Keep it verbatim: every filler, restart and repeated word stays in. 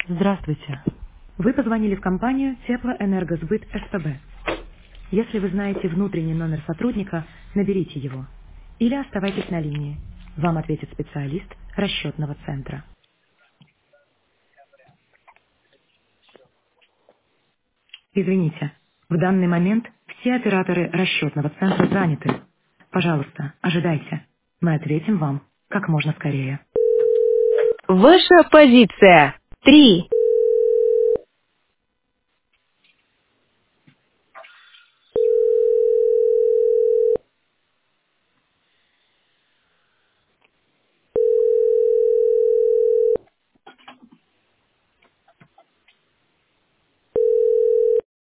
Здравствуйте. Вы позвонили в компанию Теплоэнергосбыт СПБ. Если вы знаете внутренний номер сотрудника, наберите его. Или оставайтесь на линии. Вам ответит специалист расчетного центра. Извините, в данный момент все операторы расчетного центра заняты. Пожалуйста, ожидайте. Мы ответим вам как можно скорее. Ваша позиция. Три.